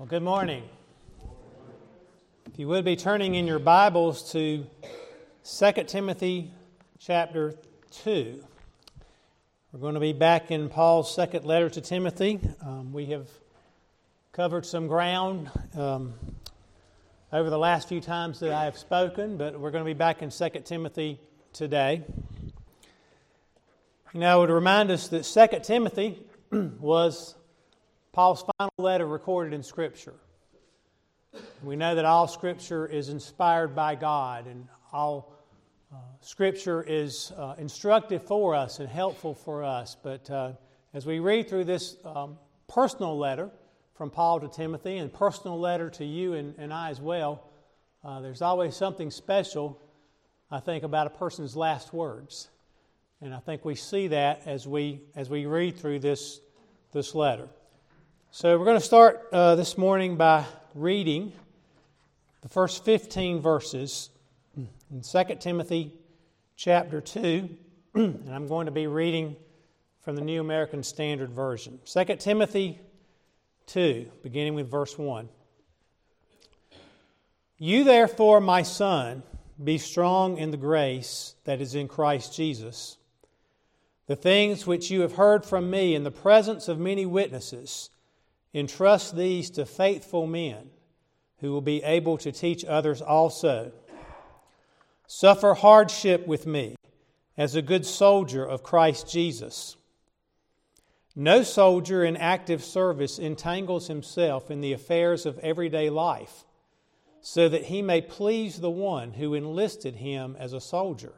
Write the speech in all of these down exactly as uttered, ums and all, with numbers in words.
Well, good morning. If you would be turning in your Bibles to Second Timothy chapter two. We're going to be back in Paul's second letter to Timothy. Um, we have covered some ground um, over the last few times that I have spoken, but we're going to be back in Second Timothy today. You know, to remind us that Second Timothy was Paul's final letter recorded in Scripture. We know that all Scripture is inspired by God, and all uh, Scripture is uh, instructive for us and helpful for us. But uh, as we read through this um, personal letter from Paul to Timothy, and personal letter to you and, and I as well, uh, there's always something special, I think, about a person's last words. And I think we see that as we as we read through this this letter. So we're going to start uh, this morning by reading the first fifteen verses in Second Timothy chapter two, and I'm going to be reading from the New American Standard Version. Second Timothy two, beginning with verse one. You therefore, my son, be strong in the grace that is in Christ Jesus. The things which you have heard from me in the presence of many witnesses, entrust these to faithful men who will be able to teach others also. Suffer hardship with me as a good soldier of Christ Jesus. No soldier in active service entangles himself in the affairs of everyday life, so that he may please the one who enlisted him as a soldier.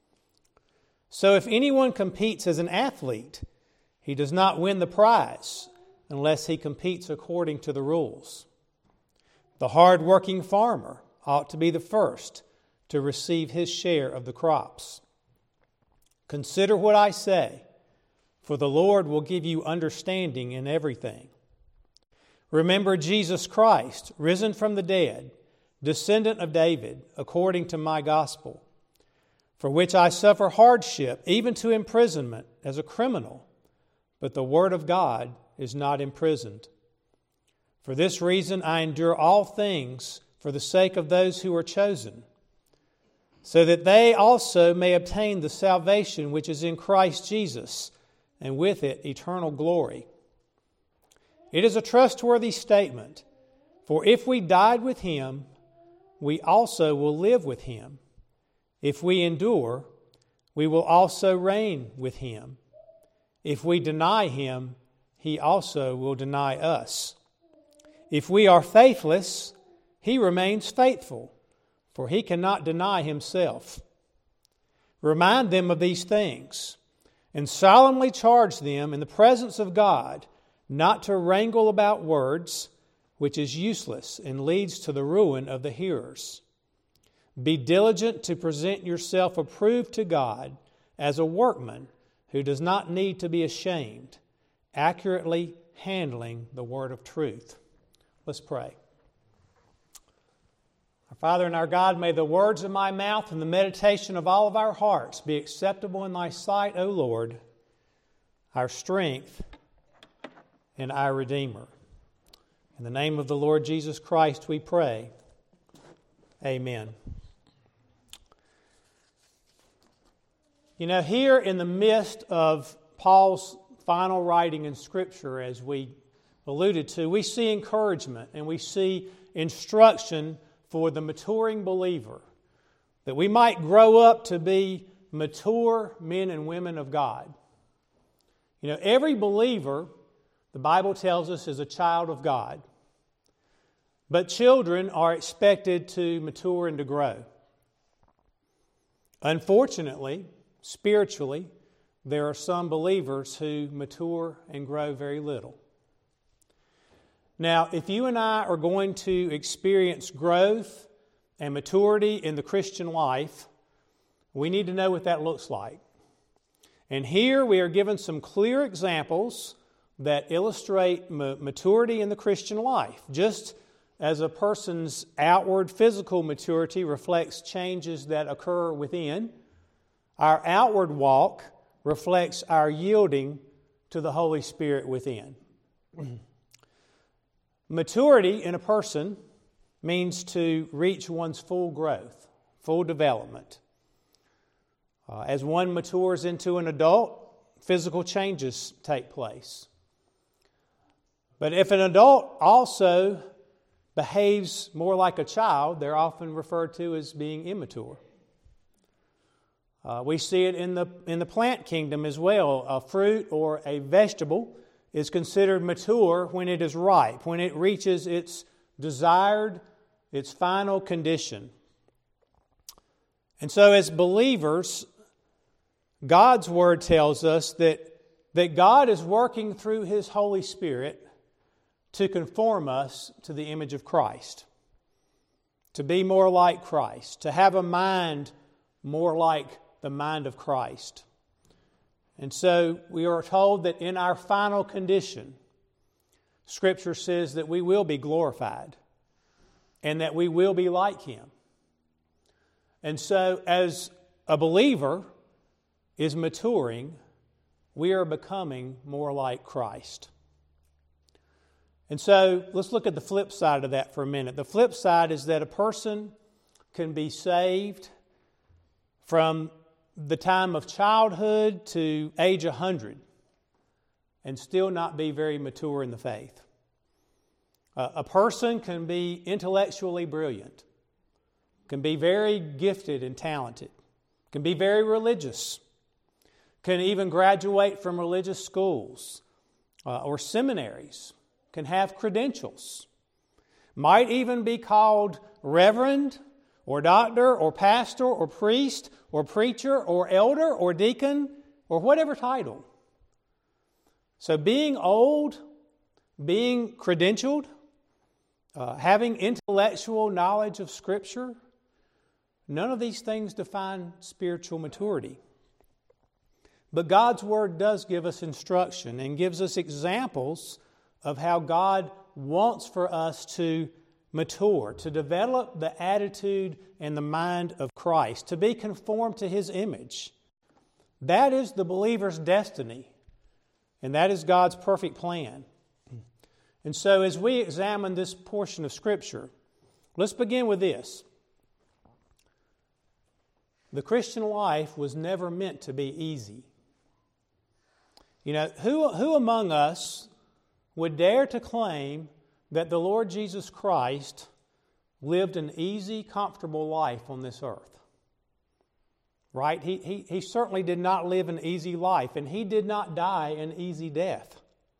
So if anyone competes as an athlete, he does not win the prize unless he competes according to the rules. The hard-working farmer ought to be the first to receive his share of the crops. Consider what I say, for the Lord will give you understanding in everything. Remember Jesus Christ, risen from the dead, descendant of David, according to my gospel, for which I suffer hardship, even to imprisonment, as a criminal, but the word of God is not imprisoned. For this reason I endure all things for the sake of those who are chosen, so that they also may obtain the salvation which is in Christ Jesus, and with it eternal glory. It is a trustworthy statement, for if we died with Him, we also will live with Him. If we endure, we will also reign with Him. If we deny Him, He also will deny us. If we are faithless, He remains faithful, for He cannot deny Himself. Remind them of these things, and solemnly charge them in the presence of God not to wrangle about words, which is useless and leads to the ruin of the hearers. Be diligent to present yourself approved to God as a workman who does not need to be ashamed, accurately handling the word of truth. Let's pray. Our Father and our God, may the words of my mouth and the meditation of all of our hearts be acceptable in Thy sight, O Lord, our strength and our Redeemer. In the name of the Lord Jesus Christ we pray. Amen. You know, here in the midst of Paul's final writing in Scripture, as we alluded to, we see encouragement and we see instruction for the maturing believer, that we might grow up to be mature men and women of God. You know, every believer, the Bible tells us, is a child of God. But children are expected to mature and to grow. Unfortunately, spiritually, there are some believers who mature and grow very little. Now, if you and I are going to experience growth and maturity in the Christian life, we need to know what that looks like. And here we are given some clear examples that illustrate ma- maturity in the Christian life. Just as a person's outward physical maturity reflects changes that occur within, our outward walk reflects our yielding to the Holy Spirit within. Maturity in a person means to reach one's full growth, full development. Uh, as one matures into an adult, physical changes take place. But if an adult also behaves more like a child, they're often referred to as being immature. Uh, we see it in the in the plant kingdom as well. A fruit or a vegetable is considered mature when it is ripe, when it reaches its desired, its final condition. And so as believers, God's Word tells us that, that God is working through His Holy Spirit to conform us to the image of Christ, to be more like Christ, to have a mind more like the mind of Christ. And so we are told that in our final condition, Scripture says that we will be glorified and that we will be like Him. And so as a believer is maturing, we are becoming more like Christ. And so let's look at the flip side of that for a minute. The flip side is that a person can be saved from the time of childhood to age one hundred and still not be very mature in the faith. Uh, a person can be intellectually brilliant, can be very gifted and talented, can be very religious, can even graduate from religious schools uh, or seminaries, can have credentials, might even be called reverend or doctor or pastor or priest or preacher or elder or deacon or whatever title. So being old, being credentialed, uh, having intellectual knowledge of Scripture, none of these things define spiritual maturity. But God's Word does give us instruction and gives us examples of how God wants for us to mature, to develop the attitude and the mind of Christ, to be conformed to His image. That is the believer's destiny, and that is God's perfect plan. And so as we examine this portion of Scripture, let's begin with this. The Christian life was never meant to be easy. You know, who, who among us would dare to claim that the Lord Jesus Christ lived an easy, comfortable life on this earth? Right? He, he, he certainly did not live an easy life, and He did not die an easy death.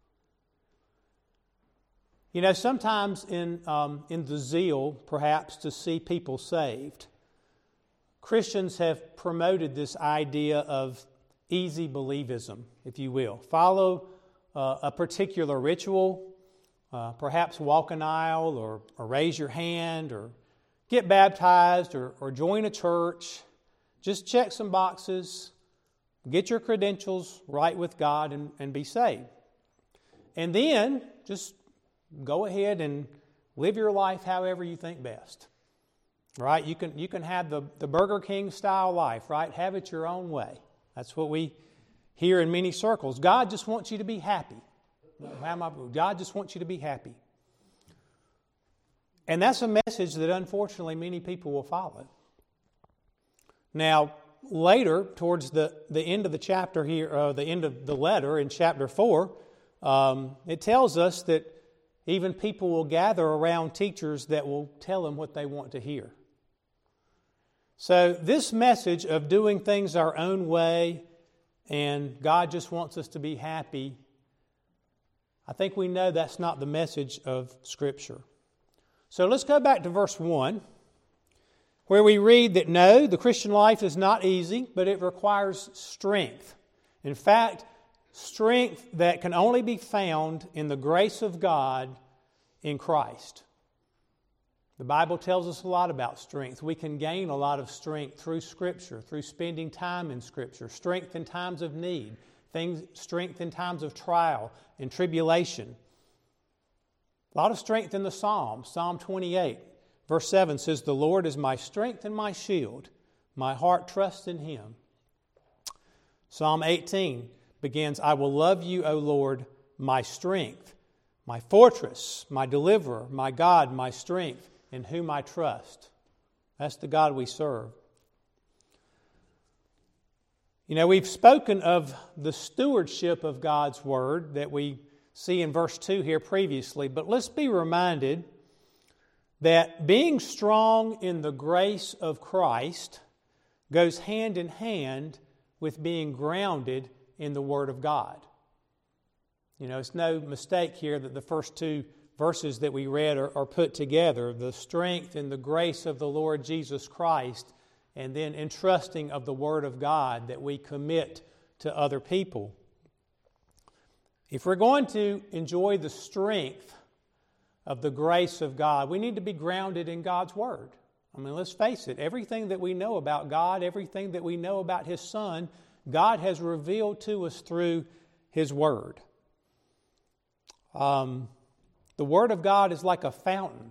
You know, sometimes in, um, in the zeal, perhaps, to see people saved, Christians have promoted this idea of easy believism, if you will. Follow uh, a particular ritual, uh, perhaps walk an aisle or, or raise your hand or get baptized or, or join a church. Just check some boxes, get your credentials right with God and, and be saved. And then just go ahead and live your life however you think best. Right? You can you can have the, the Burger King style life, right? Have it your own way. That's what we hear in many circles. God just wants you to be happy. God just wants you to be happy. And that's a message that unfortunately many people will follow. Now, later, towards the, the end of the chapter here, or the end of the letter in chapter four, um, it tells us that even people will gather around teachers that will tell them what they want to hear. So this message of doing things our own way and God just wants us to be happy, I think we know that's not the message of Scripture. So let's go back to verse one, where we read that no, the Christian life is not easy, but it requires strength. In fact, strength that can only be found in the grace of God in Christ. The Bible tells us a lot about strength. We can gain a lot of strength through Scripture, through spending time in Scripture, strength in times of need, things, strength in times of trial and tribulation. A lot of strength in the Psalms. Psalm twenty-eight, verse seven says, "The Lord is my strength and my shield. My heart trusts in Him." Psalm eighteen begins, "I will love you, O Lord, my strength. my fortress, my deliverer, my God, my strength, in whom I trust. That's the God we serve. You know, we've spoken of the stewardship of God's Word that we see in verse two here previously, but let's be reminded that being strong in the grace of Christ goes hand in hand with being grounded in the Word of God. You know, it's no mistake here that the first two verses that we read are, are put together. The strength and the grace of the Lord Jesus Christ, and then entrusting of the Word of God that we commit to other people. If we're going to enjoy the strength of the grace of God, we need to be grounded in God's Word. I mean, let's face it, everything that we know about God, everything that we know about His Son, God has revealed to us through His Word. Um, the Word of God is like a fountain.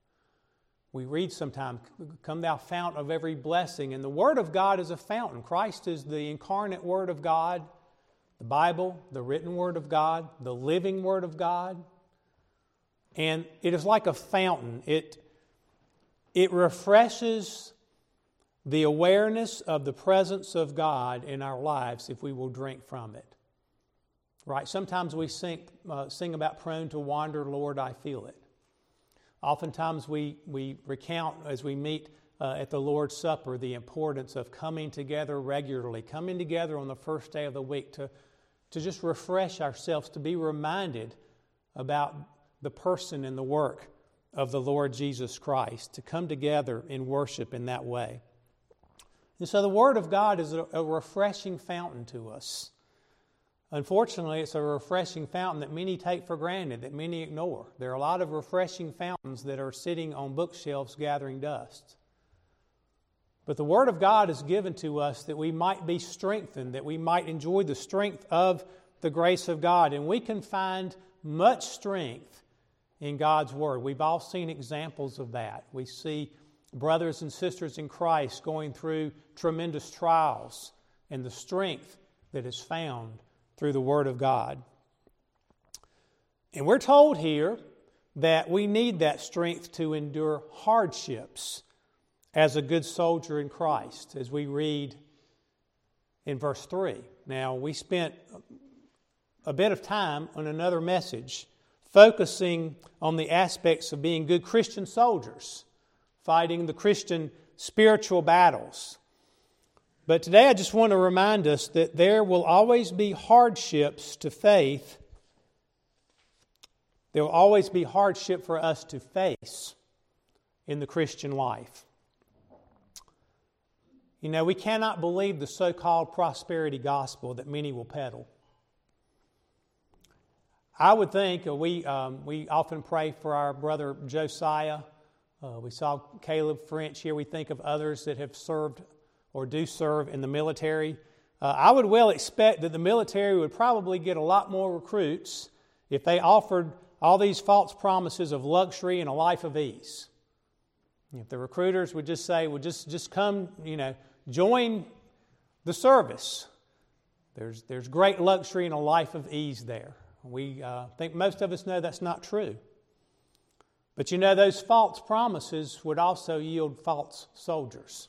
We read sometimes, "Come thou fount of every blessing." And the Word of God is a fountain. Christ is the incarnate Word of God. The Bible, the written Word of God, the living Word of God. And it is like a fountain. It, it refreshes the awareness of the presence of God in our lives if we will drink from it. Right? Sometimes we sing, uh, sing about prone to wander, Lord, I feel it. Oftentimes we, we recount as we meet uh, at the Lord's Supper the importance of coming together regularly, coming together on the first day of the week to, to just refresh ourselves, to be reminded about the person and the work of the Lord Jesus Christ, to come together in worship in that way. And so the Word of God is a, a refreshing fountain to us. Unfortunately, it's a refreshing fountain that many take for granted, that many ignore. There are a lot of refreshing fountains that are sitting on bookshelves gathering dust. But the Word of God is given to us that we might be strengthened, that we might enjoy the strength of the grace of God. And we can find much strength in God's Word. We've all seen examples of that. We see brothers and sisters in Christ going through tremendous trials and the strength that is found through the Word of God. And we're told here that we need that strength to endure hardships as a good soldier in Christ, as we read in verse three. Now, we spent a bit of time on another message focusing on the aspects of being good Christian soldiers, fighting the Christian spiritual battles. But today I just want to remind us that there will always be hardships to faith. There will always be hardship for us to face in the Christian life. You know, we cannot believe the so-called prosperity gospel that many will peddle. I would think uh, we um, we often pray for our brother Josiah. Uh, we saw Caleb French here. We think of others that have served or do serve in the military. Uh, I would well expect that the military would probably get a lot more recruits if they offered all these false promises of luxury and a life of ease. If the recruiters would just say, well, just, just come, you know, join the service. There's, there's great luxury and a life of ease there. We uh, think most of us know that's not true. But you know, those false promises would also yield false soldiers.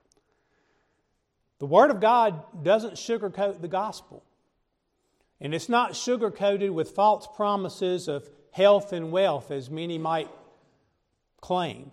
The Word of God doesn't sugarcoat the gospel. And it's not sugarcoated with false promises of health and wealth, as many might claim.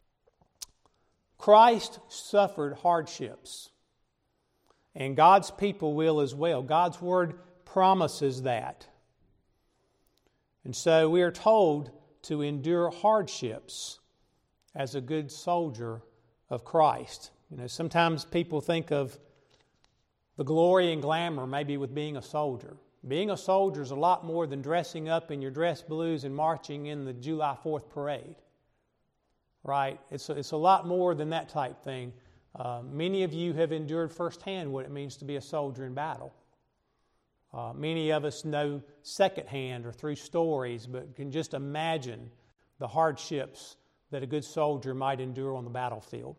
Christ suffered hardships, and God's people will as well. God's Word promises that. And so we are told to endure hardships as a good soldier of Christ. You know, sometimes people think of the glory and glamour maybe with being a soldier. Being a soldier is a lot more than dressing up in your dress blues and marching in the July fourth parade. Right? It's a, it's a lot more than that type thing. Uh, many of you have endured firsthand what it means to be a soldier in battle. Uh, many of us know secondhand or through stories, but can just imagine the hardships that a good soldier might endure on the battlefield.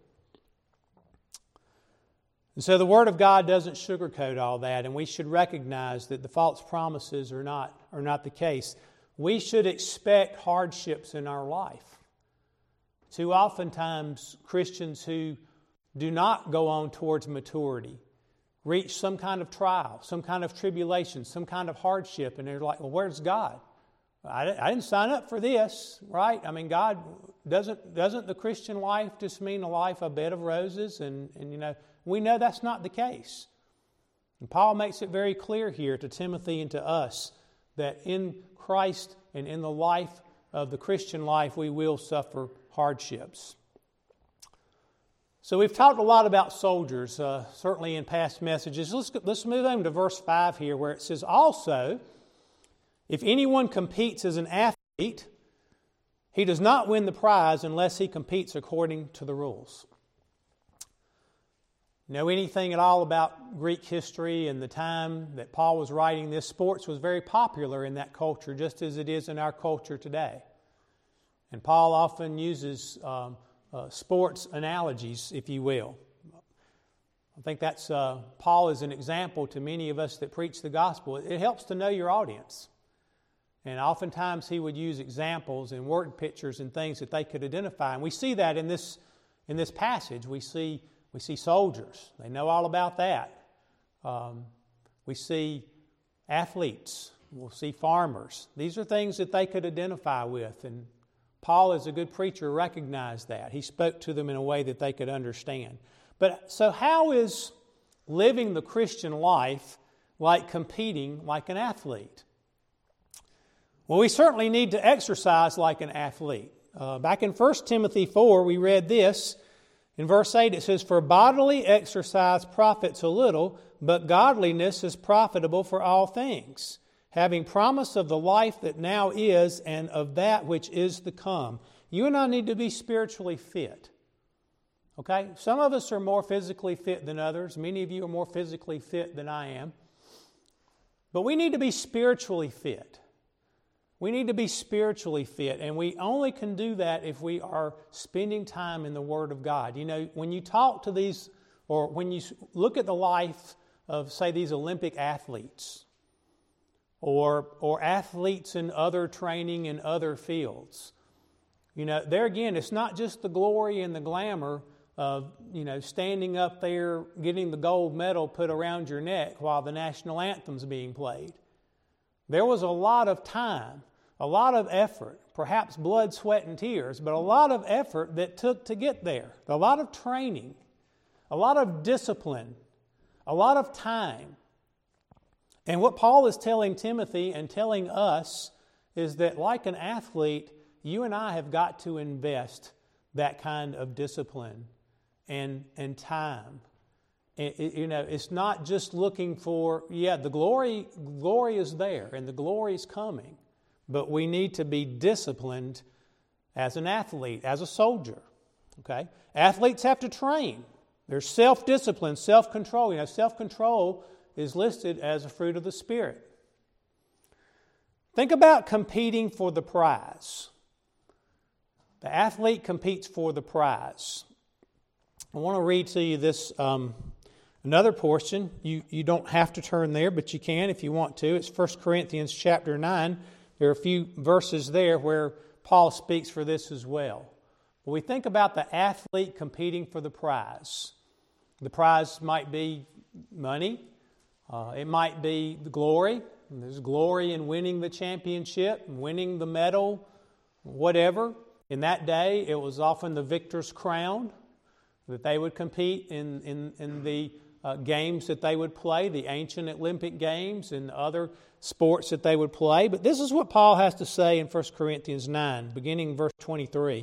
And so the Word of God doesn't sugarcoat all that, and we should recognize that the false promises are not, are not the case. we should expect hardships in our life. Too oftentimes, Christians who do not go on towards maturity reach some kind of trial, some kind of tribulation, some kind of hardship, and they're like, well, where's God? I didn't sign up for this, right? I mean, God, doesn't doesn't the Christian life just mean a life, a bed of roses? And, and you know, we know that's not the case. And Paul makes it very clear here to Timothy and to us that in Christ and in the life of the Christian life, we will suffer hardships. So we've talked a lot about soldiers, uh, certainly in past messages. Let's, let's move on to verse five here, where it says, also, if anyone competes as an athlete, he does not win the prize unless he competes according to the rules. Know anything at all about Greek history and the time that Paul was writing this? Sports was very popular in that culture, just as it is in our culture today. And Paul often uses um, uh, sports analogies, if you will. I think that's uh, Paul is an example to many of us that preach the gospel. It helps to know your audience. And oftentimes he would use examples and word pictures and things that they could identify. And we see that in this in this passage. We see we see soldiers. They know all about that. Um, we see athletes. We'll see farmers. These are things that they could identify with. And Paul, as a good preacher, recognized that. He spoke to them in a way that they could understand. But so how is living the Christian life like competing like an athlete? Well, we certainly need to exercise like an athlete. Uh, back in First Timothy four, we read this. In verse eight, it says, for bodily exercise profits a little, but godliness is profitable for all things, having promise of the life that now is and of that which is to come. You and I need to be spiritually fit. Okay? Some of us are more physically fit than others. Many of you are more physically fit than I am. But we need to be spiritually fit. We need to be spiritually fit, and we only can do that if we are spending time in the Word of God. You know, when you talk to these, or when you look at the life of, say, these Olympic athletes, or or athletes in other training in other fields, you know, there again, it's not just the glory and the glamour of, you know, standing up there, getting the gold medal put around your neck while the national anthem's being played. There was a lot of time, a lot of effort, perhaps blood, sweat, and tears, but a lot of effort that took to get there. A lot of training, a lot of discipline, a lot of time. And what Paul is telling Timothy and telling us is that like an athlete, you and I have got to invest that kind of discipline and, and time. It, it, you know, it's not just looking for, yeah, the glory, glory is there and the glory is coming, but we need to be disciplined as an athlete, as a soldier. Okay? Athletes have to train. There's self-discipline, self-control. You know, self-control is listed as a fruit of the Spirit. Think about competing for the prize. The athlete competes for the prize. I want to read to you this um, another portion. You, you don't have to turn there, but you can if you want to. It's First Corinthians chapter nine. There are a few verses there where Paul speaks for this as well. When we think about the athlete competing for the prize, the prize might be money. Uh, it might be the glory. There's glory in winning the championship, winning the medal, whatever. In that day, it was often the victor's crown that they would compete in, in, in the uh, games that they would play, the ancient Olympic games and other sports that they would play. But this is what Paul has to say in First Corinthians nine, beginning verse twenty-three.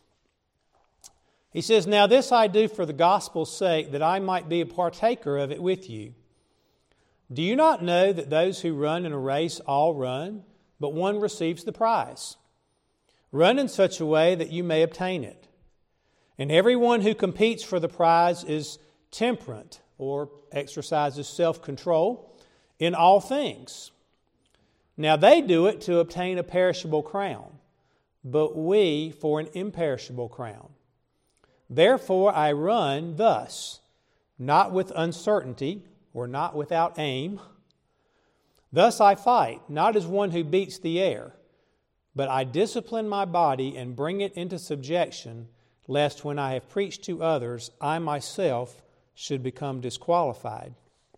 He says, now this I do for the gospel's sake, that I might be a partaker of it with you. Do you not know that those who run in a race all run, but one receives the prize? Run in such a way that you may obtain it. And everyone who competes for the prize is temperate, or exercises self-control, in all things. Now they do it to obtain a perishable crown, but we for an imperishable crown. Therefore I run thus, not with uncertainty, or not without aim. Thus I fight, not as one who beats the air, But I discipline my body and bring it into subjection, lest when I have preached to others, I myself should become disqualified.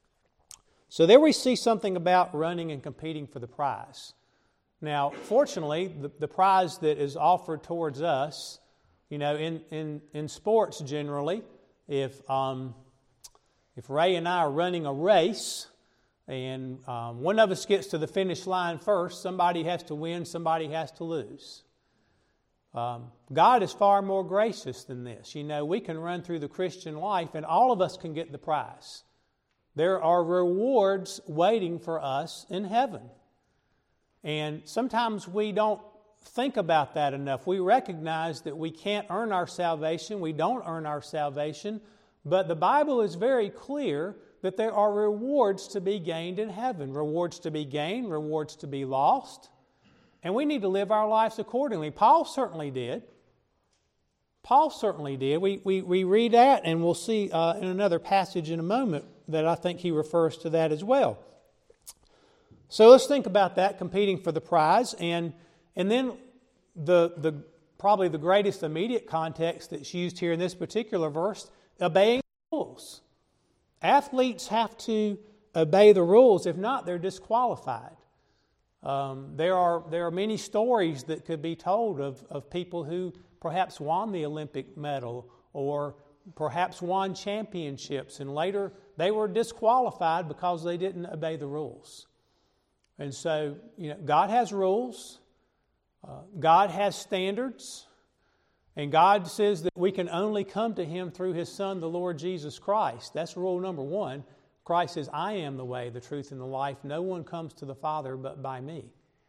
So there we see something about running and competing for the prize. Now, fortunately, the, the prize that is offered towards us, you know, in, in, in sports generally, if um, if Ray and I are running a race and um, one of us gets to the finish line first, somebody has to win, somebody has to lose. Um, God is far more gracious than this. You know, we can run through the Christian life and all of us can get the prize. There are rewards waiting for us in heaven. And sometimes we don't think about that enough. We recognize that we can't earn our salvation. We don't earn our salvation. But the Bible is very clear that there are rewards to be gained in heaven. Rewards to be gained, rewards to be lost. And we need to live our lives accordingly. Paul certainly did. Paul certainly did. We, we, we read that, and we'll see uh, in another passage in a moment that I think he refers to that as well. So let's think about that, competing for the prize. And and then the the probably the greatest immediate context that's used here in this particular verse, obeying the rules. Athletes have to obey the rules. If not, they're disqualified. Um, there are there are many stories that could be told of, of people who perhaps won the Olympic medal or perhaps won championships, and later they were disqualified because they didn't obey the rules. And so, you know, God has rules. Uh, God has standards. And God says that we can only come to Him through His Son, the Lord Jesus Christ. That's rule number one. Christ says, I am the way, the truth, and the life. No one comes to the Father but by me.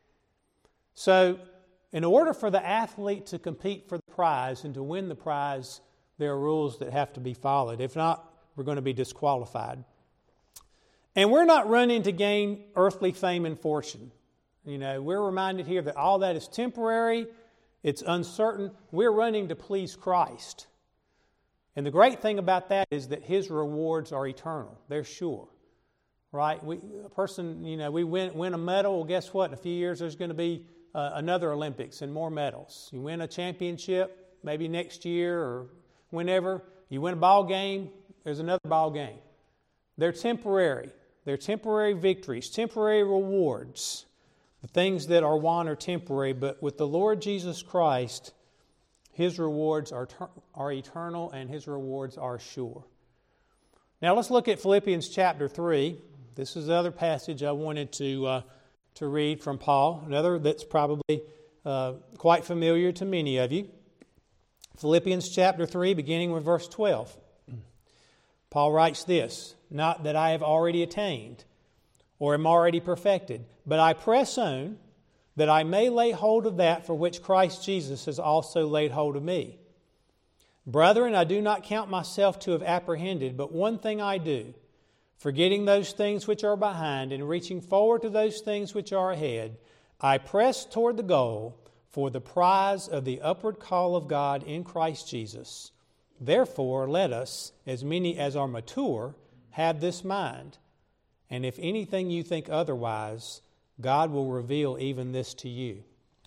So, in order for the athlete to compete for the prize and to win the prize, there are rules that have to be followed. If not, we're going to be disqualified. And we're not running to gain earthly fame and fortune. You know, we're reminded here that all that is temporary, it's uncertain. We're running to please Christ. And the great thing about that is that His rewards are eternal. They're sure. Right? We, a person, you know, we win, win a medal, well, guess what? In a few years there's going to be uh, another Olympics and more medals. You win a championship, maybe next year or whenever. You win a ball game, there's another ball game. They're temporary. They're temporary victories, temporary rewards. The things that are won are temporary, but with the Lord Jesus Christ, His rewards are, ter- are eternal and His rewards are sure. Now let's look at Philippians chapter three. This is the other passage I wanted to, uh, to read from Paul, another that's probably uh, quite familiar to many of you. Philippians chapter three, beginning with verse twelve. Paul writes this, not that I have already attained or am already perfected, but I press on that I may lay hold of that for which Christ Jesus has also laid hold of me. Brethren, I do not count myself to have apprehended, but one thing I do, forgetting those things which are behind and reaching forward to those things which are ahead, I press toward the goal for the prize of the upward call of God in Christ Jesus. Therefore, let us, as many as are mature, have this mind. And if anything you think otherwise, God will reveal even this to you.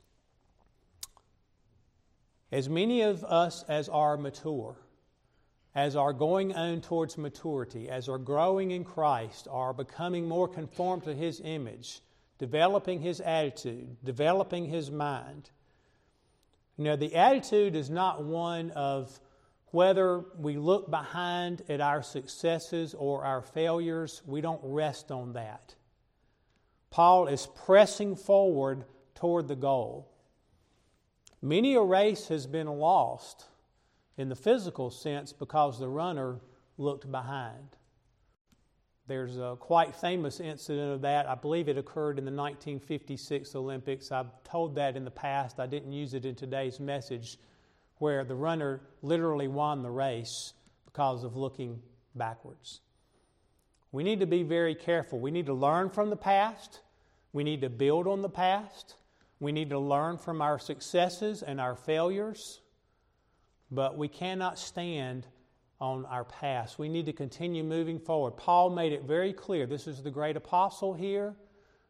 As many of us as are mature, as are going on towards maturity, as are growing in Christ, are becoming more conformed to His image, developing His attitude, developing His mind. You know, the attitude is not one of whether we look behind at our successes or our failures. We don't rest on that. Paul is pressing forward toward the goal. Many a race has been lost in the physical sense because the runner looked behind. There's a quite famous incident of that. I believe it occurred in the nineteen fifty-six Olympics. I've told that in the past. I didn't use it in today's message, where the runner literally won the race because of looking backwards. We need to be very careful. We need to learn from the past. We need to build on the past. We need to learn from our successes and our failures. But we cannot stand on our past. We need to continue moving forward. Paul made it very clear. This is the great apostle here.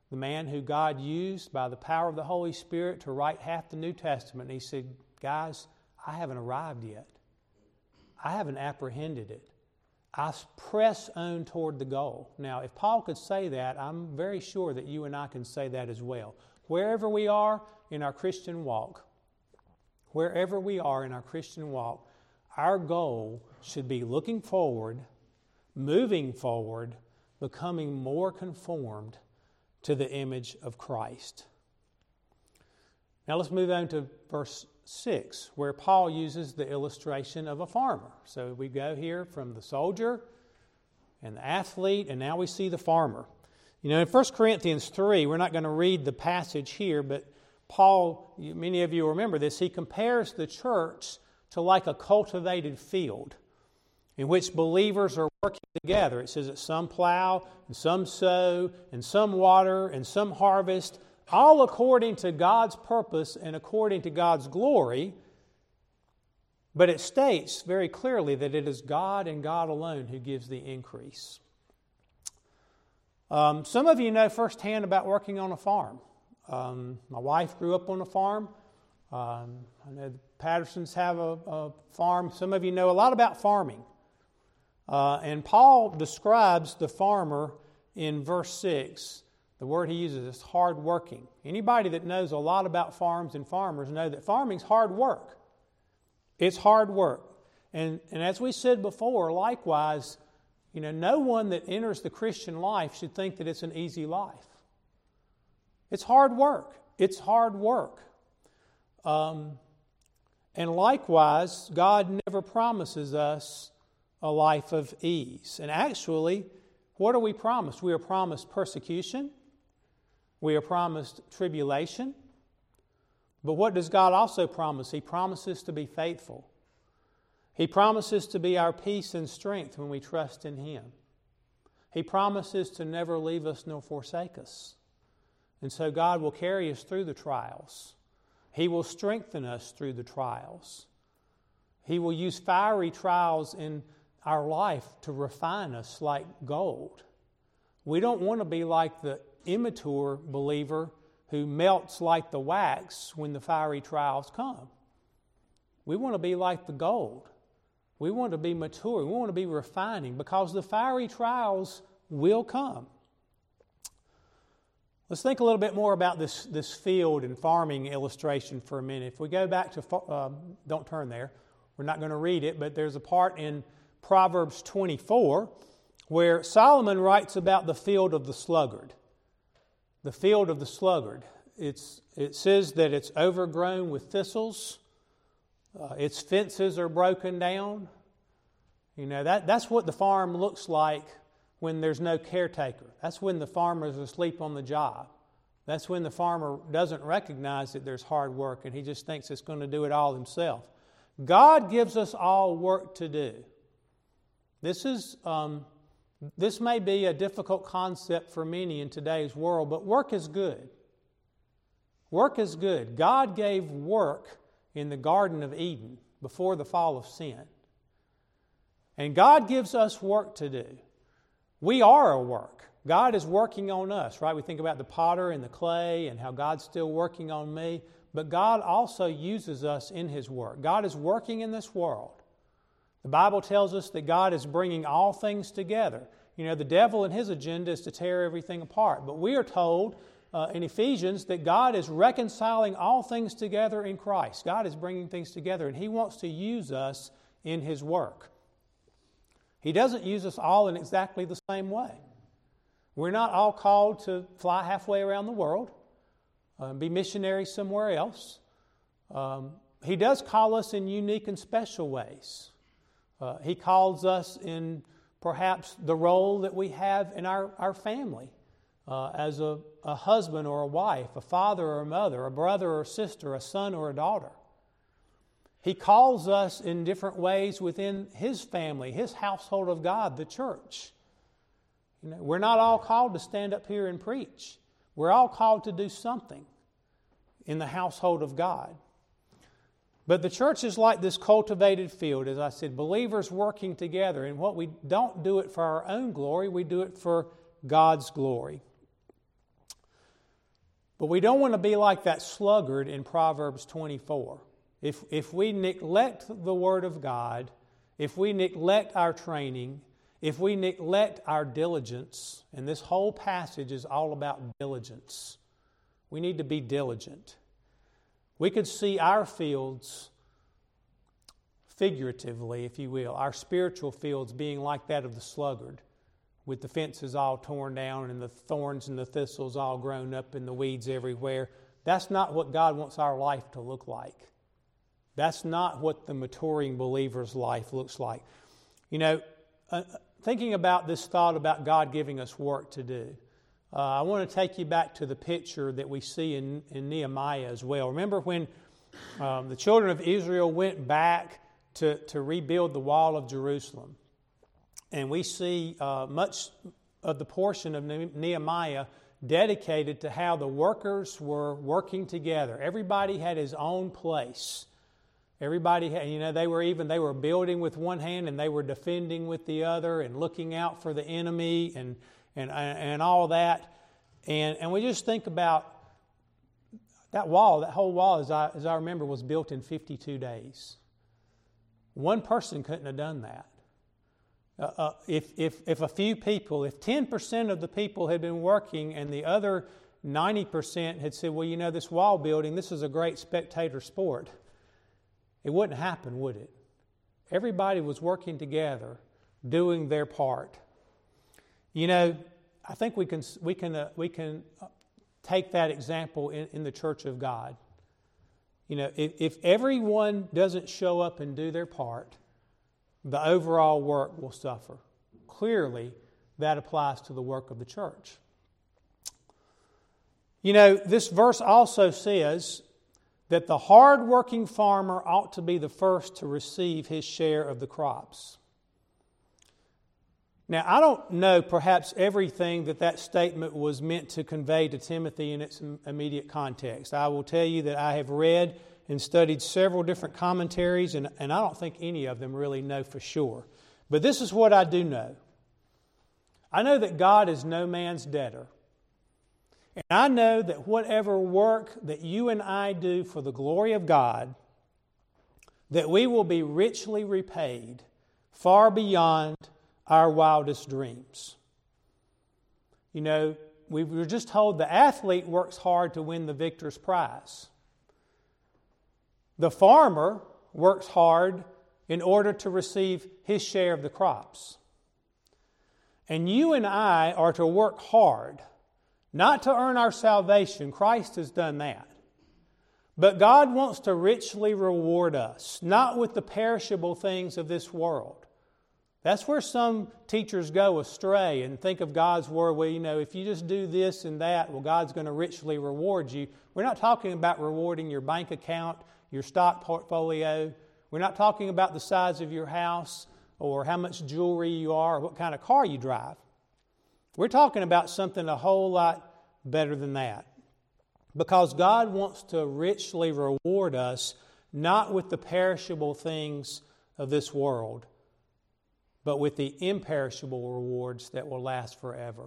the man who God used by the power of the Holy Spirit to write half the New Testament. And he said, guys, I haven't arrived yet. I haven't apprehended it. I press on toward the goal. Now, if Paul could say that, I'm very sure that you and I can say that as well. Wherever we are in our Christian walk, wherever we are in our Christian walk, our goal should be looking forward, moving forward, becoming more conformed to the image of Christ. Now let's move on to verse six, where Paul uses the illustration of a farmer. So we go here from the soldier and the athlete, and now we see the farmer. You know, in First Corinthians three, we're not going to read the passage here, but Paul, many of you remember this, he compares the church to like a cultivated field in which believers are working together. It says that some plow, and some sow, and some water, and some harvest, all according to God's purpose and according to God's glory. But it states very clearly that it is God and God alone who gives the increase. Um, some of you know firsthand about working on a farm. Um, my wife grew up on a farm. Um, I know the Pattersons have a, a farm. Some of you know a lot about farming. Uh, and Paul describes the farmer in verse six. The word he uses is hard-working. Anybody that knows a lot about farms and farmers know that farming's hard work. It's hard work. And, and as we said before, likewise, you know, no one that enters the Christian life should think that it's an easy life. It's hard work. It's hard work. Um, and likewise, God never promises us a life of ease. And actually, what are we promised? We are promised persecution. We are promised tribulation. But what does God also promise? He promises to be faithful. He promises to be our peace and strength when we trust in Him. He promises to never leave us nor forsake us. And so God will carry us through the trials. He will strengthen us through the trials. He will use fiery trials in our life to refine us like gold. We don't want to be like the immature believer who melts like the wax when the fiery trials come. We want to be like the gold. We want to be mature. We want to be refining because the fiery trials will come. Let's think a little bit more about this, this field and farming illustration for a minute. If we go back to, uh, don't turn there, we're not going to read it, but there's a part in Proverbs twenty-four where Solomon writes about the field of the sluggard. The field of the sluggard. It's, it says that it's overgrown with thistles. Uh, its fences are broken down. You know, that, that's what the farm looks like when there's no caretaker. That's when the farmer's asleep on the job. That's when the farmer doesn't recognize that there's hard work and he just thinks it's going to do it all himself. God gives us all work to do. This is um, this may be a difficult concept for many in today's world, but work is good. Work is good. God gave work in the Garden of Eden before the fall of sin. And God gives us work to do. We are a work. God is working on us, right? We think about the potter and the clay and how God's still working on me. But God also uses us in His work. God is working in this world. The Bible tells us that God is bringing all things together. You know, the devil and his agenda is to tear everything apart. But we are told uh, in Ephesians that God is reconciling all things together in Christ. God is bringing things together, and He wants to use us in His work. He doesn't use us all in exactly the same way. We're not all called to fly halfway around the world, uh, be missionaries somewhere else. Um, he does call us in unique and special ways. Uh, he calls us in perhaps the role that we have in our, our family uh, as a, a husband or a wife, a father or a mother, a brother or a sister, a son or a daughter. He calls us in different ways within His family, His household of God, the church. You know, we're not all called to stand up here and preach. We're all called to do something in the household of God. But the church is like this cultivated field, as I said, believers working together. And what we don't do it for our own glory, we do it for God's glory. But we don't want to be like that sluggard in Proverbs twenty-four. If, if we neglect the Word of God, if we neglect our training, if we neglect our diligence, and this whole passage is all about diligence. We need to be diligent. We could see our fields, figuratively, if you will, our spiritual fields being like that of the sluggard, with the fences all torn down and the thorns and the thistles all grown up and the weeds everywhere. That's not what God wants our life to look like. That's not what the maturing believer's life looks like. You know, uh, thinking about this thought about God giving us work to do, uh, I want to take you back to the picture that we see in, in Nehemiah as well. Remember when um, the children of Israel went back to, to rebuild the wall of Jerusalem? And we see uh, much of the portion of Nehemiah dedicated to how the workers were working together. Everybody had his own place. Everybody had, you know, they were even, they were building with one hand and they were defending with the other and looking out for the enemy and and and all that. And and we just think about that wall, that whole wall, as I as I remember, was built in fifty-two days. One person couldn't have done that. Uh, uh, if, if, if a few people, if ten percent of the people had been working and the other ninety percent had said, well, you know, this wall building, this is a great spectator sport, it wouldn't happen, would it? Everybody was working together, doing their part. You know, I think we can we can uh, we can take that example in, in the Church of God. You know, if, if everyone doesn't show up and do their part, the overall work will suffer. Clearly, that applies to the work of the church. You know, this verse also says that the hard-working farmer ought to be the first to receive his share of the crops. Now, I don't know perhaps everything that that statement was meant to convey to Timothy in its immediate context. I will tell you that I have read and studied several different commentaries, and, and I don't think any of them really know for sure. But this is what I do know. I know that God is no man's debtor. And I know that whatever work that you and I do for the glory of God, that we will be richly repaid far beyond our wildest dreams. You know, we were just told the athlete works hard to win the victor's prize. The farmer works hard in order to receive his share of the crops. And you and I are to work hard, not to earn our salvation. Christ has done that. But God wants to richly reward us, not with the perishable things of this world. That's where some teachers go astray and think of God's word, well, you know, if you just do this and that, well, God's going to richly reward you. We're not talking about rewarding your bank account, your stock portfolio. We're not talking about the size of your house or how much jewelry you are or what kind of car you drive. We're talking about something a whole lot better than that. Because God wants to richly reward us, not with the perishable things of this world, but with the imperishable rewards that will last forever.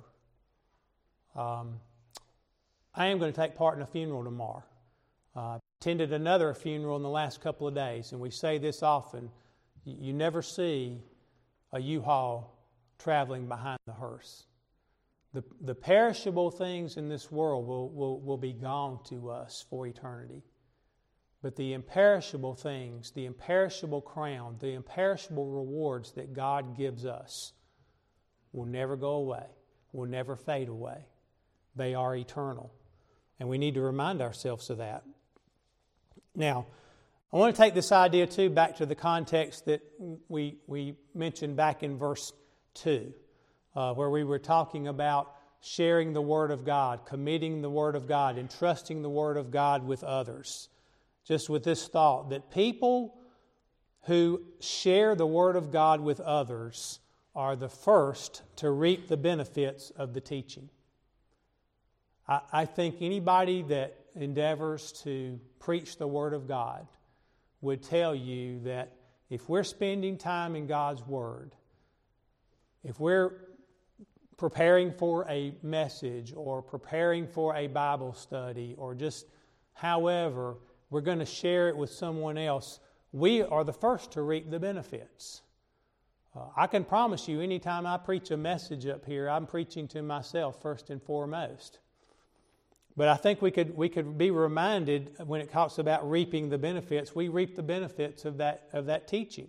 Um, I am going to take part in a funeral tomorrow. Uh, attended another funeral in the last couple of days, and we say this often, you never see a U-Haul traveling behind the hearse. The, the perishable things in this world will, will, will be gone to us for eternity. But the imperishable things, the imperishable crown, the imperishable rewards that God gives us will never go away, will never fade away. They are eternal. And we need to remind ourselves of that. Now, I want to take this idea too back to the context that we, we mentioned back in verse two, uh, where we were talking about sharing the Word of God, committing the Word of God, entrusting the Word of God with others. Just with this thought that people who share the Word of God with others are the first to reap the benefits of the teaching. I, I think anybody that endeavors to preach the Word of God would tell you that if we're spending time in God's Word, if we're preparing for a message or preparing for a Bible study or just however we're going to share it with someone else, we are the first to reap the benefits. Uh, I can promise you, anytime I preach a message up here, I'm preaching to myself first and foremost. But I think we could we could be reminded when it talks about reaping the benefits, we reap the benefits of that of that teaching.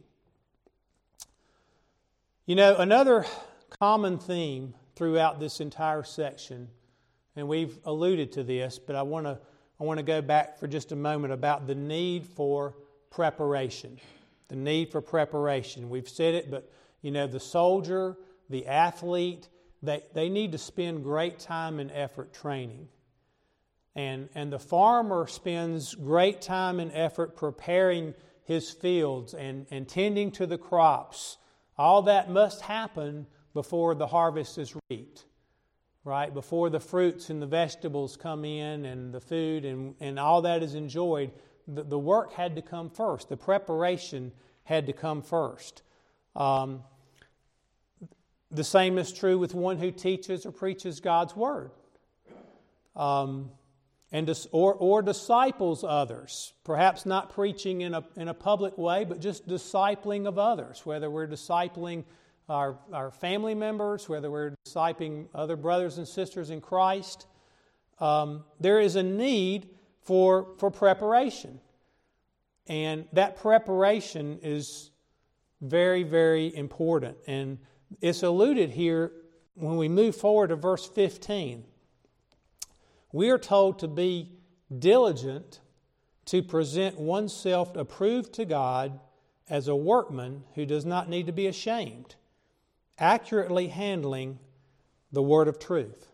You know, another common theme throughout this entire section, and we've alluded to this, but I want to I want to go back for just a moment about the need for preparation. The need for preparation. We've said it, but you know, the soldier, the athlete, they, they need to spend great time and effort training. And, and the farmer spends great time and effort preparing his fields and, and tending to the crops. All that must happen before the harvest is reaped, right? Before the fruits and the vegetables come in and the food and, and all that is enjoyed, the, the work had to come first. The preparation had to come first. Um, the same is true with one who teaches or preaches God's Word. Um And dis, or, or disciples others, perhaps not preaching in a, in a public way, but just discipling of others, whether we're discipling our, our family members, whether we're discipling other brothers and sisters in Christ. Um, there is a need for, for preparation. And that preparation is very, very important. And it's alluded here when we move forward to verse fifteen. We are told to be diligent to present oneself approved to God as a workman who does not need to be ashamed, accurately handling the word of truth.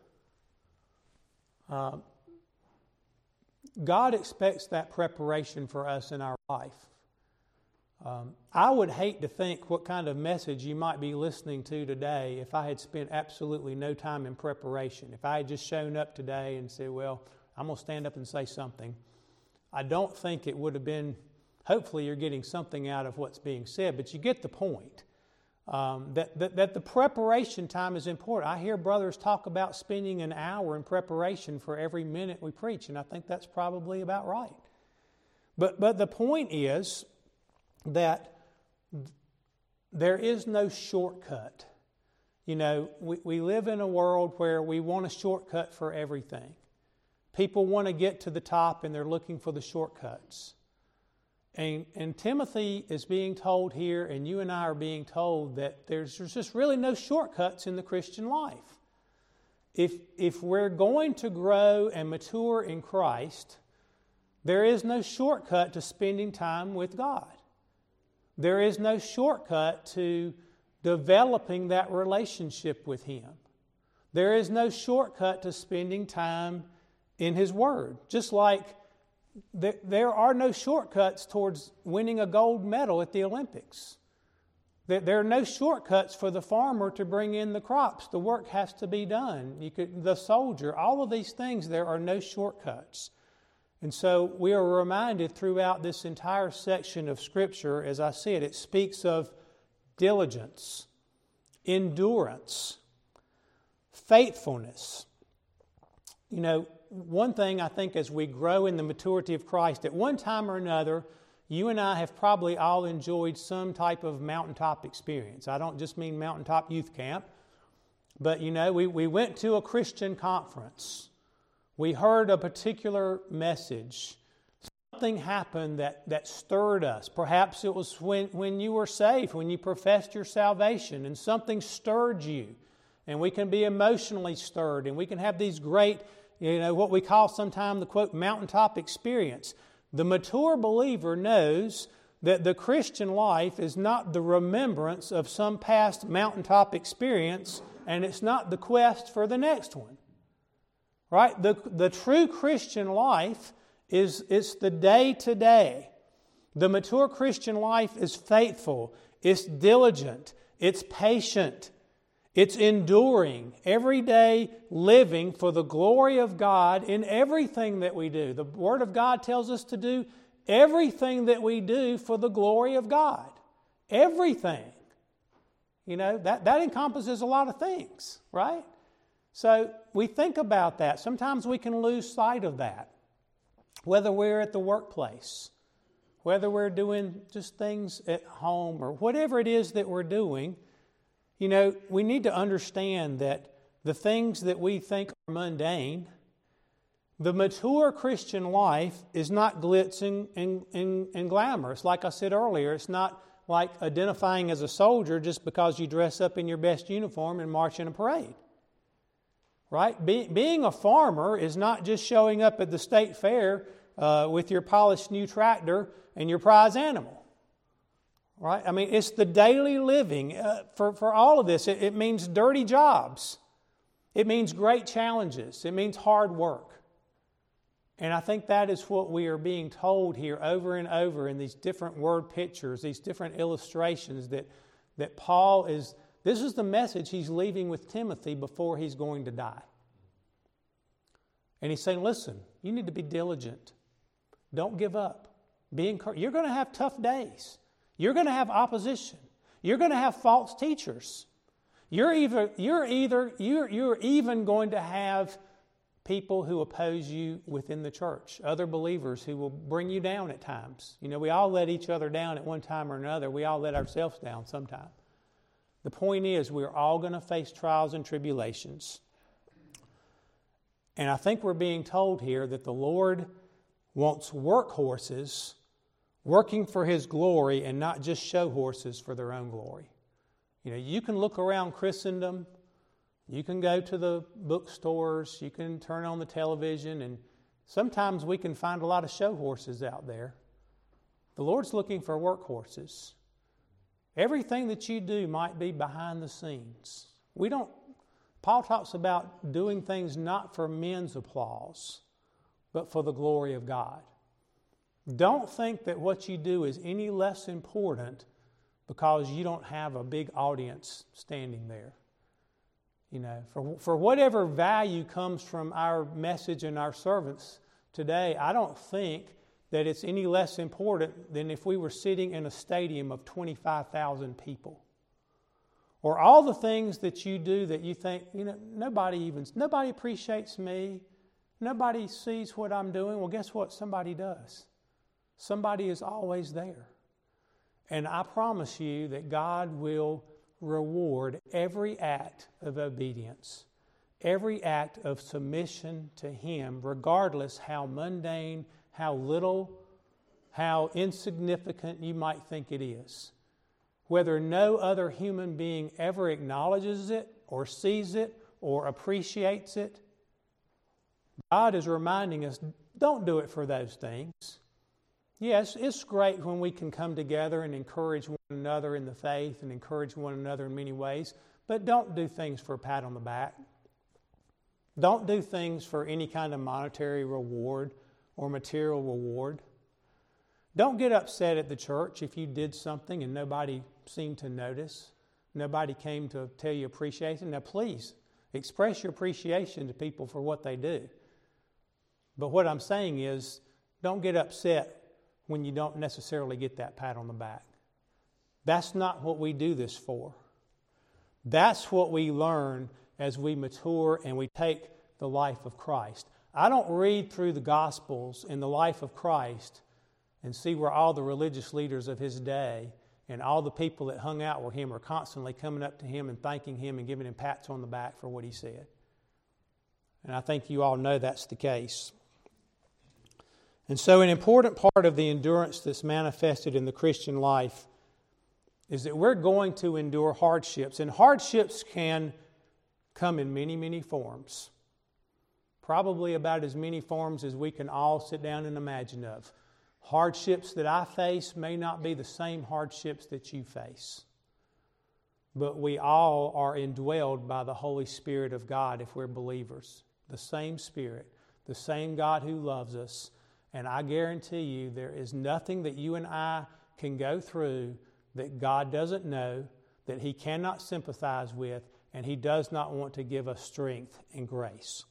Uh, God expects that preparation for us in our life. Um, I would hate to think what kind of message you might be listening to today if I had spent absolutely no time in preparation. If I had just shown up today and said, well, I'm going to stand up and say something. I don't think it would have been, hopefully you're getting something out of what's being said, but you get the point. Um, that, that, that the preparation time is important. I hear brothers talk about spending an hour in preparation for every minute we preach, and I think that's probably about right. But, but the point is that there is no shortcut. You know, we, we live in a world where we want a shortcut for everything. People want to get to the top and they're looking for the shortcuts. And, and Timothy is being told here, and you and I are being told that there's, there's just really no shortcuts in the Christian life. If, if we're going to grow and mature in Christ, there is no shortcut to spending time with God. There is no shortcut to developing that relationship with Him. There is no shortcut to spending time in His Word. Just like there, there are no shortcuts towards winning a gold medal at the Olympics. There, there are no shortcuts for the farmer to bring in the crops. The work has to be done. You could, the soldier, all of these things, there are no shortcuts. And so we are reminded throughout this entire section of Scripture, as I see it, it speaks of diligence, endurance, faithfulness. You know, one thing I think as we grow in the maturity of Christ, at one time or another, you and I have probably all enjoyed some type of mountaintop experience. I don't just mean mountaintop youth camp, but you know, we, we went to a Christian conference. We heard a particular message. Something happened that, that stirred us. Perhaps it was when, when you were saved, when you professed your salvation, and something stirred you. And we can be emotionally stirred, and we can have these great, you know, what we call sometimes the, quote, mountaintop experience. The mature believer knows that the Christian life is not the remembrance of some past mountaintop experience, and it's not the quest for the next one. Right? The, the true Christian life is it's the day-to-day. The mature Christian life is faithful. It's diligent. It's patient. It's enduring. Every day living for the glory of God in everything that we do. The Word of God tells us to do everything that we do for the glory of God. Everything. You know, that, that encompasses a lot of things, right? So we think about that. Sometimes we can lose sight of that. Whether we're at the workplace, whether we're doing just things at home, or whatever it is that we're doing, you know, we need to understand that the things that we think are mundane, the mature Christian life is not glitz and, and, and, and glamorous. Like I said earlier, it's not like identifying as a soldier just because you dress up in your best uniform and march in a parade. Right? Be, being a farmer is not just showing up at the state fair uh, with your polished new tractor and your prize animal. Right? I mean, it's the daily living. Uh, for, for all of this, it, it means dirty jobs. It means great challenges. It means hard work. And I think that is what we are being told here over and over in these different word pictures, these different illustrations that, that Paul is, this is the message he's leaving with Timothy before he's going to die. And he's saying, listen, you need to be diligent. Don't give up. Be encouraged. You're going to have tough days. You're going to have opposition. You're going to have false teachers. You're either, you're either, you're, you're even going to have people who oppose you within the church, other believers who will bring you down at times. You know, we all let each other down at one time or another. We all let ourselves down sometime. The point is, we're all going to face trials and tribulations. And I think we're being told here that the Lord wants workhorses working for His glory and not just show horses for their own glory. You know, you can look around Christendom. You can go to the bookstores, you can turn on the television, and sometimes we can find a lot of show horses out there. The Lord's looking for workhorses. Everything that you do might be behind the scenes. We don't, Paul talks about doing things not for men's applause, but for the glory of God. Don't think that what you do is any less important because you don't have a big audience standing there. You know, for, for whatever value comes from our message and our servants today, I don't think that it's any less important than if we were sitting in a stadium of twenty-five thousand people. Or all the things that you do that you think, you know, nobody even, nobody appreciates me. Nobody sees what I'm doing. Well, guess what? Somebody does. Somebody is always there. And I promise you that God will reward every act of obedience, every act of submission to Him, regardless how mundane, how little, how insignificant you might think it is. Whether no other human being ever acknowledges it or sees it or appreciates it, God is reminding us, don't do it for those things. Yes, it's great when we can come together and encourage one another in the faith and encourage one another in many ways, but don't do things for a pat on the back. Don't do things for any kind of monetary reward or material reward. Don't get upset at the church if you did something and nobody seemed to notice. Nobody came to tell you appreciation. Now please, express your appreciation to people for what they do. But what I'm saying is, don't get upset when you don't necessarily get that pat on the back. That's not what we do this for. That's what we learn as we mature and we take the life of Christ. I don't read through the Gospels in the life of Christ and see where all the religious leaders of His day and all the people that hung out with Him are constantly coming up to Him and thanking Him and giving Him pats on the back for what He said. And I think you all know that's the case. And so an important part of the endurance that's manifested in the Christian life is that we're going to endure hardships. And hardships can come in many, many forms. Probably about as many forms as we can all sit down and imagine of. Hardships that I face may not be the same hardships that you face. But we all are indwelled by the Holy Spirit of God if we're believers. The same Spirit, the same God who loves us. And I guarantee you there is nothing that you and I can go through that God doesn't know, that He cannot sympathize with, and He does not want to give us strength and grace.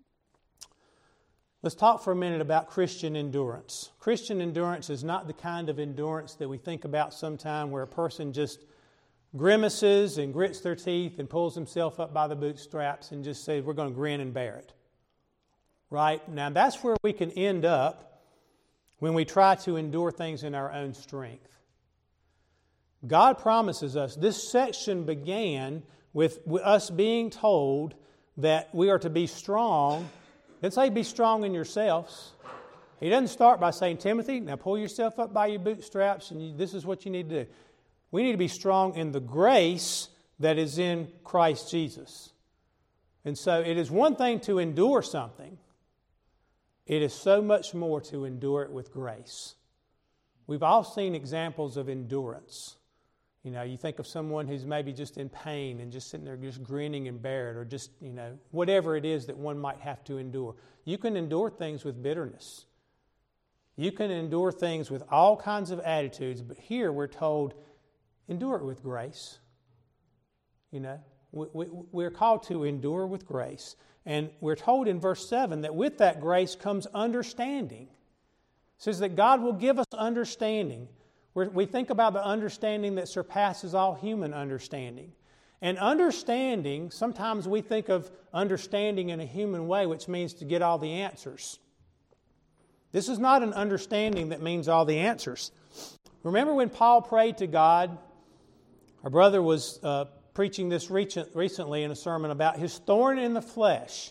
Let's talk for a minute about Christian endurance. Christian endurance is not the kind of endurance that we think about sometime where a person just grimaces and grits their teeth and pulls himself up by the bootstraps and just says, we're going to grin and bear it. Right? Now that's where we can end up when we try to endure things in our own strength. God promises us, this section began with us being told that we are to be strong. He didn't say be strong in yourselves. He doesn't start by saying, Timothy, now pull yourself up by your bootstraps and you, this is what you need to do. We need to be strong in the grace that is in Christ Jesus. And so it is one thing to endure something. It is so much more to endure it with grace. We've all seen examples of endurance. You know, you think of someone who's maybe just in pain and just sitting there just grinning and bear it, or just, you know, whatever it is that one might have to endure. You can endure things with bitterness. You can endure things with all kinds of attitudes, but here we're told, endure it with grace. You know, we, we, we're called to endure with grace. And we're told in verse seven that with that grace comes understanding. It says that God will give us understanding. We're, we think about the understanding that surpasses all human understanding. And understanding, sometimes we think of understanding in a human way, which means to get all the answers. This is not an understanding that means all the answers. Remember when Paul prayed to God? Our brother was uh, preaching this recently in a sermon about his thorn in the flesh.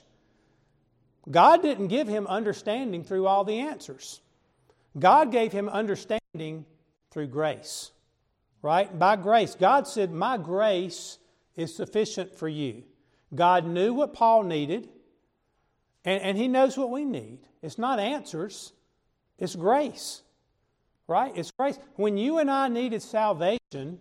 God didn't give him understanding through all the answers. God gave him understanding through grace. Right? By grace. God said, my grace is sufficient for you. God knew what Paul needed, and, and He knows what we need. It's not answers, it's grace. Right? It's grace. When you and I needed salvation,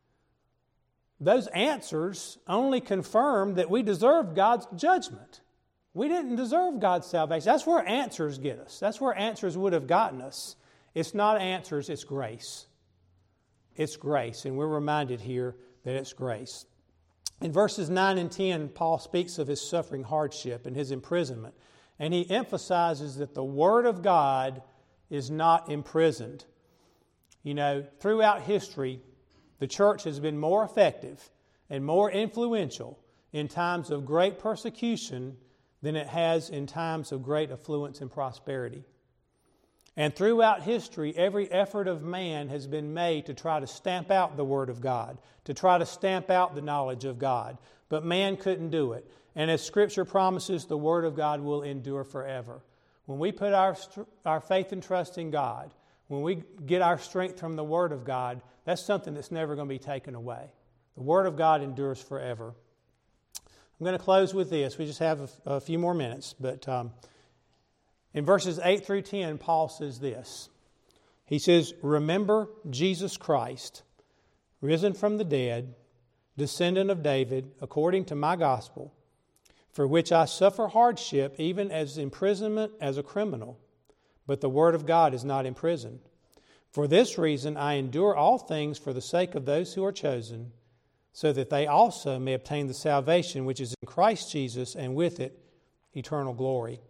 those answers only confirmed that we deserved God's judgment. We didn't deserve God's salvation. That's where answers get us. That's where answers would have gotten us. It's not answers, it's grace. It's grace, and we're reminded here that it's grace. In verses nine and ten, Paul speaks of his suffering hardship and his imprisonment, and he emphasizes that the Word of God is not imprisoned. You know, throughout history, the church has been more effective and more influential in times of great persecution than it has in times of great affluence and prosperity. And throughout history, every effort of man has been made to try to stamp out the Word of God, to try to stamp out the knowledge of God. But man couldn't do it. And as Scripture promises, the Word of God will endure forever. When we put our, our faith and trust in God, when we get our strength from the Word of God, that's something that's never going to be taken away. The Word of God endures forever. I'm going to close with this. We just have a, a few more minutes, but... Um, In verses eight through ten, Paul says this. He says, remember Jesus Christ, risen from the dead, descendant of David, according to my gospel, for which I suffer hardship, even as imprisonment as a criminal. But the word of God is not imprisoned. For this reason I endure all things for the sake of those who are chosen, so that they also may obtain the salvation which is in Christ Jesus, and with it eternal glory.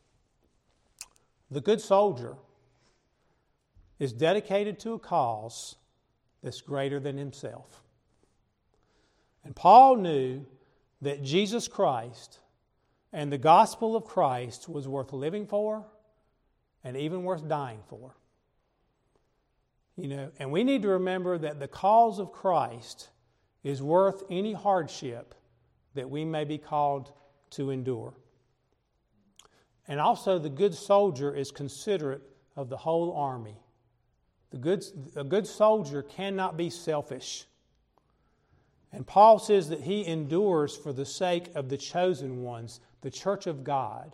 The good soldier is dedicated to a cause that's greater than himself. And Paul knew that Jesus Christ and the gospel of Christ was worth living for and even worth dying for. You know, and we need to remember that the cause of Christ is worth any hardship that we may be called to endure. And also the good soldier is considerate of the whole army. The good, a good soldier cannot be selfish. And Paul says that he endures for the sake of the chosen ones, the church of God.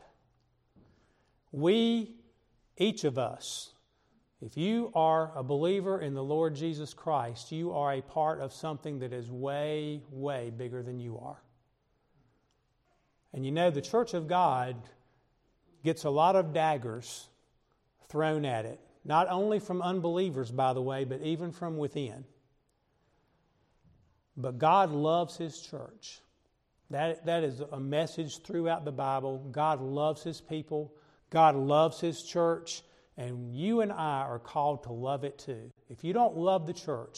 We, each of us, if you are a believer in the Lord Jesus Christ, you are a part of something that is way, way bigger than you are. And you know, the church of God gets a lot of daggers thrown at it. Not only from unbelievers, by the way, but even from within. But God loves His church. That, that is a message throughout the Bible. God loves His people. God loves His church. And you and I are called to love it too. If you don't love the church,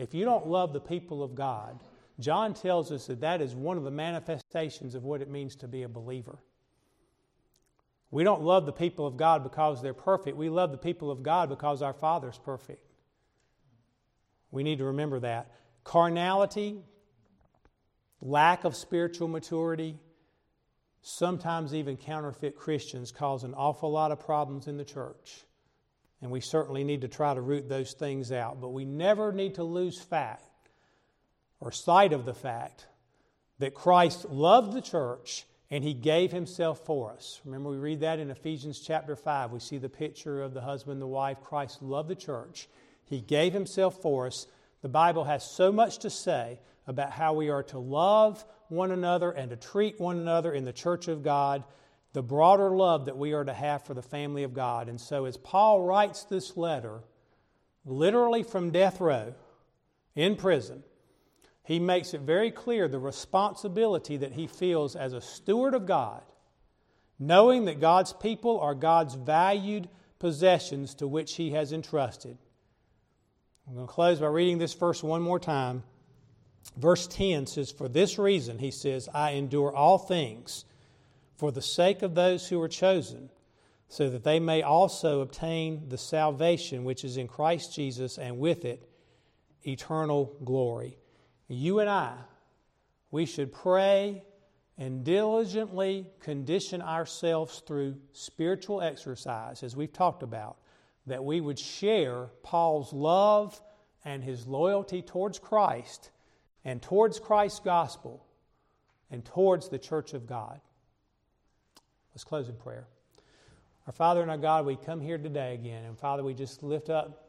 If you don't love the people of God, John tells us that that is one of the manifestations of what it means to be a believer. We don't love the people of God because they're perfect. We love the people of God because our Father's perfect. We need to remember that. Carnality, lack of spiritual maturity, sometimes even counterfeit Christians cause an awful lot of problems in the church. And we certainly need to try to root those things out. But we never need to lose fact or sight of the fact that Christ loved the church and He gave Himself for us. Remember, we read that in Ephesians chapter five. We see the picture of the husband and the wife. Christ loved the church. He gave Himself for us. The Bible has so much to say about how we are to love one another and to treat one another in the church of God, the broader love that we are to have for the family of God. And so as Paul writes this letter, literally from death row, in prison, he makes it very clear the responsibility that he feels as a steward of God, knowing that God's people are God's valued possessions to which He has entrusted. I'm going to close by reading this verse one more time. Verse ten says, "For this reason," he says, "I endure all things for the sake of those who are chosen, so that they may also obtain the salvation which is in Christ Jesus, and with it eternal glory." You and I, we should pray and diligently condition ourselves through spiritual exercise, as we've talked about, that we would share Paul's love and his loyalty towards Christ and towards Christ's gospel and towards the church of God. Let's close in prayer. Our Father and our God, we come here today again, and Father, we just lift up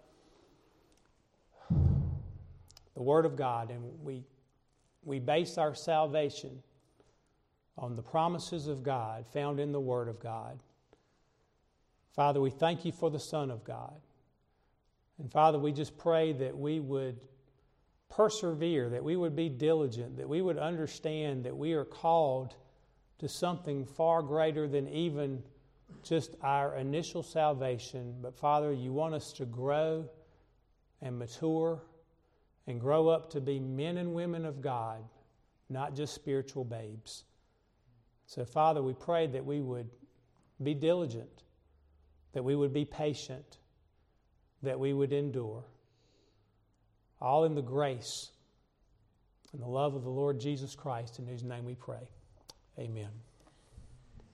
the Word of God, and we we base our salvation on the promises of God found in the Word of God. Father, we thank You for the Son of God. And Father, we just pray that we would persevere, that we would be diligent, that we would understand that we are called to something far greater than even just our initial salvation. But Father, You want us to grow and mature and grow up to be men and women of God, not just spiritual babes. So Father, we pray that we would be diligent, that we would be patient, that we would endure, all in the grace and the love of the Lord Jesus Christ, in whose name we pray. Amen.